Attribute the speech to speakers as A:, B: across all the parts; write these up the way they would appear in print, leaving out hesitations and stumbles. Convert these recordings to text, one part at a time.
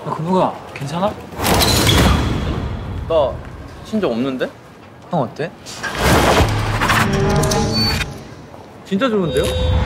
A: 야, 건우가 괜찮아?
B: 나 친적 없는데?
A: 형 어때?
B: 진짜 좋은데요?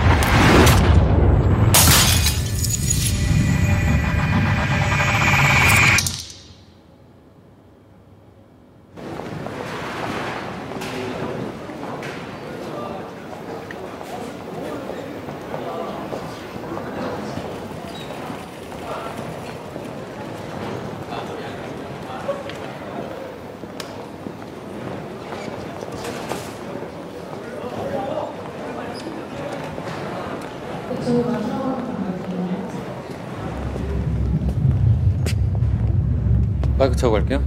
B: 마이크 차고 갈게요.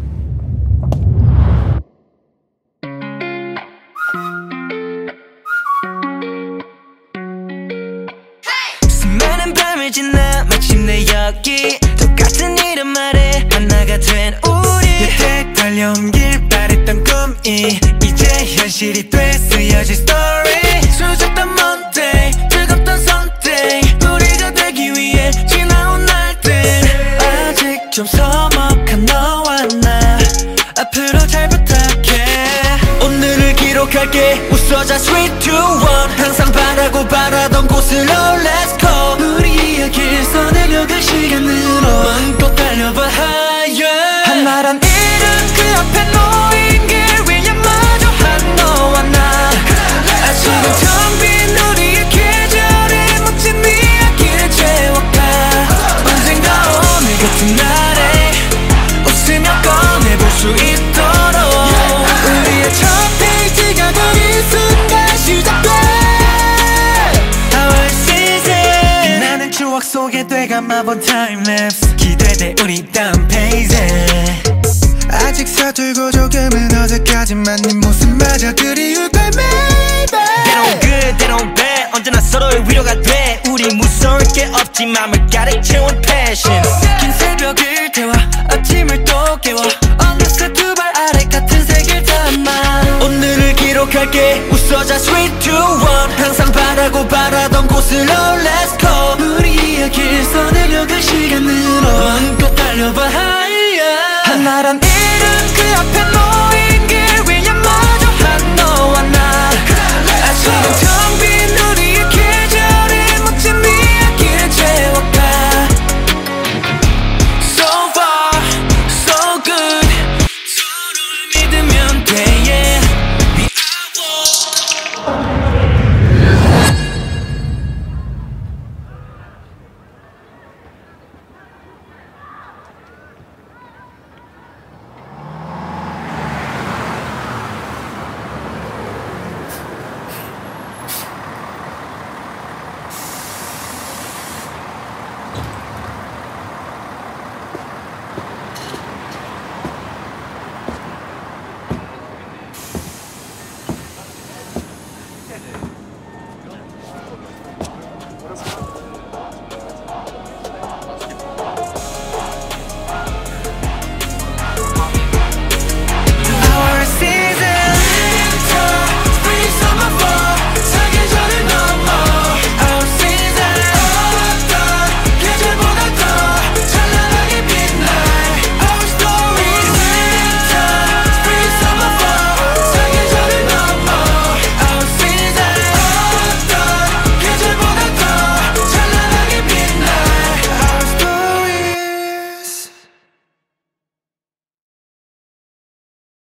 C: 수많은 밤을 지나 마침내 여기 똑같은 이름 아래 하나가 된 우리 여태 달려온 길 바랬던 꿈이 이제 현실이 돼 쓰여진 스토리 수줍던 Monday 즐겁던 Sunday 우리가 되기 위해 지나온 날들 아직 좀 서먹한 너와 나 앞으로 잘 부탁해 오늘을 기록할게 웃어자 3, 2, 1 항상 바라고 바라던 곳으로 Let's go 우리 이야기를 써내려갈 시간으로 마음껏 달려봐 higher 한나란 이름 그 앞에 놓인 길 위에 마주한 너와 나 아직은 텅 빈 우리의 계절에 멋진 이야기를 채워가 언젠가 오늘 같은 날에 웃으며 꺼내볼 수 있도록 우리의 첫 페이지가 된 이 순간 시작돼 Our season 빛나는 추억 속에 되감아본 타임랩스 기대돼 우리 다음 페이지
D: 아직 서툴고 조금은 어색하지만 네 모습마저 그리울 걸 maybe
C: They don't good, they don't bad 언제나 서로의 위로가 돼 우리 무서울 게 없지 맘을 가득 채운 passion 긴 새벽을 태워 아침을 또 깨워 어느새 두 발 아래 같은 색을 담아 오늘을 기록할게 웃어자 3, 2, 1 항상 바라고 바라던 곳으로 Let's go 우리 이야기를 써내려갈 시간으로 마음껏 달려봐 higher 한나란